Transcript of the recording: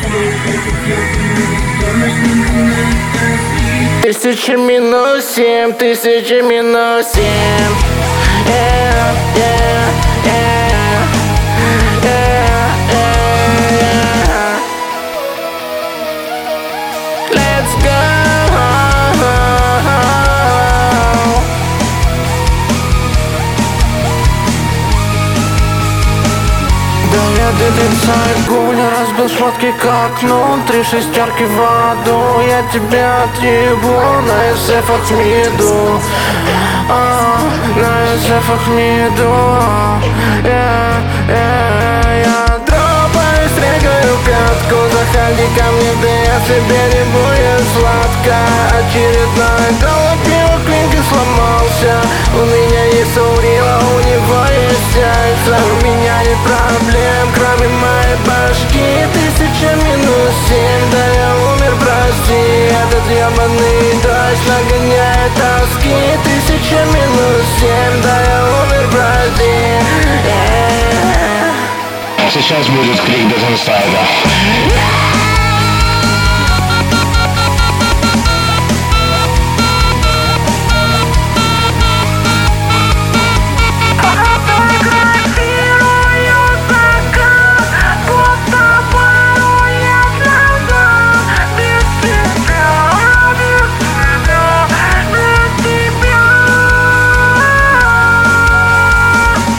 Тысяча минус 7, 1000 минус 7. Yeah, yeah, yeah, yeah, yeah. Let's go. Инсайд гуля разбил шмотки к окну, 3 шестерки в аду. Я тебя отъебу на SF Ахмеду, на SF Ахмеду. Я дропаю, стригаю пятку. Заходи ко мне, да я себе не будет сладко. Очередной голод пива, клинки сломался. У меня есть урила, у него есть яйца. У меня нет проблем, кроме моей башки. 1000 минус 7, да я умер, прости. Этот ебаный дождь нагоняет тоски. 1000 минус 7, да я умер, прости. Сейчас будет крик Дезинсайда.